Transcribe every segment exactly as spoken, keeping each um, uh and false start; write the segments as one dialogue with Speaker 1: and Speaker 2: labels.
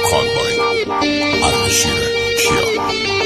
Speaker 1: خانبای اردشیر کیا.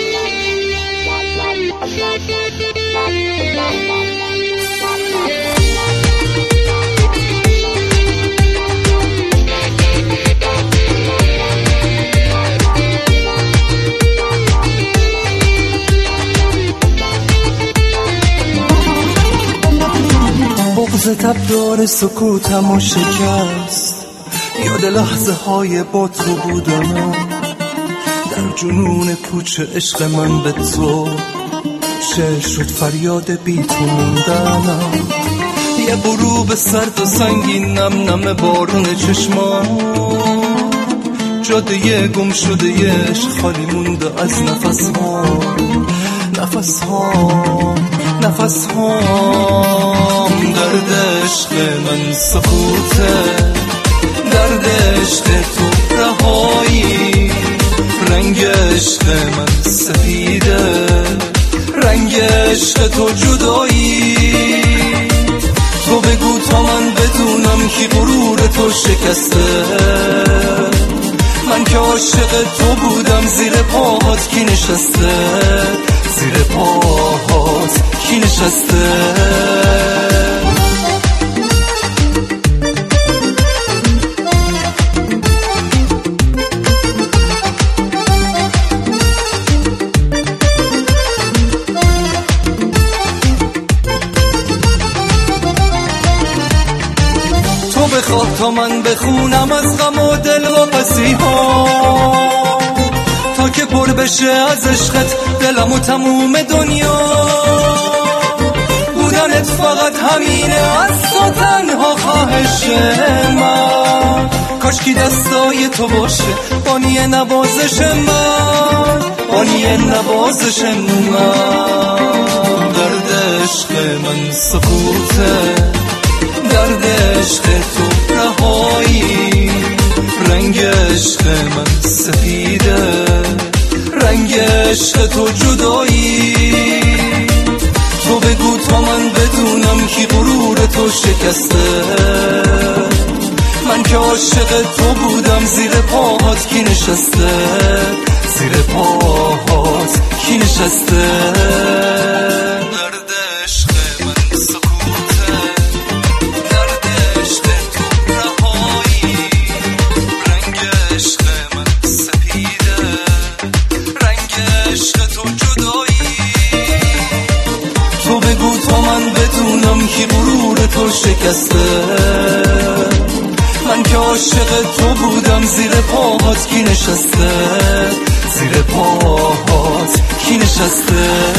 Speaker 2: بغض تبدار سکوتم و شکست، یاد لحظه های با تو بودم در جنون پوچ عشق من به تو. شعر شد فریاد بی تو موندنم، یه غروب سرد و سنگین نم نم بارون چشمان، جاده گم شده یه عشق خالی مونده از نفس ها نفس ها نفس ها. درد عشق من سکوته، درد عشق تو رهایی، رنگ عشق من سفیده، رنگ عشق تو جدایی. تو بگو تا من بدونم کی غرور تو شکسته، من که عاشق تو بودم زیر پاهات کی نشسته، زیر پاهات کی نشسته. بخواه تا من بخونم از غم و دل و قصی ها، تا که پر بشه از عشقت دلم و تموم دنیا. بودنت فقط همینه از تو تنها خواهش من، کاشکی دستای تو باشه بانی نوازش من، بانی نوازش من. درد عشق من سکوته، درد عشق تو رهایی، رنگ عشق من سفیده، رنگ عشق تو جدایی. تو بگو تا من بدونم کی غرور تو شکسته، من که عاشق تو بودم زیر پاهات کی نشسته، زیر پاهات کی نشسته. تو بگو تا من بدونم کی غرور تو شکسته، من که عاشق تو بودم زیر پاهات کی نشسته، زیر پاهات کی نشسته.